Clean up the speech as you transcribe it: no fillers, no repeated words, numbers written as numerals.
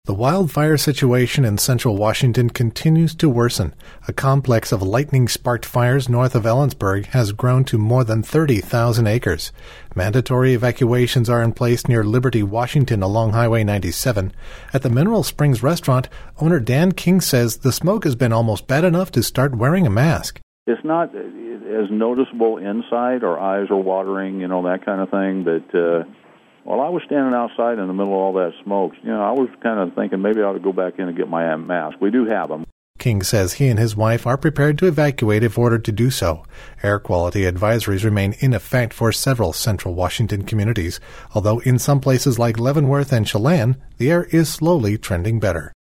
The wildfire situation in central Washington continues to worsen. A complex of lightning-sparked fires north of Ellensburg has grown to more than 30,000 acres. Mandatory evacuations are in place near Liberty, Washington along Highway 97. At the Mineral Springs restaurant, owner Dan King says the smoke has been almost bad enough to start wearing a mask. It's not as noticeable inside. Our eyes are watering, that kind of thing, but while I was standing outside in the middle of all that smoke, I was kind of thinking maybe I ought to go back in and get my mask. We do have them. King says he and his wife are prepared to evacuate if ordered to do so. Air quality advisories remain in effect for several central Washington communities, although in some places like Leavenworth and Chelan, the air is slowly trending better.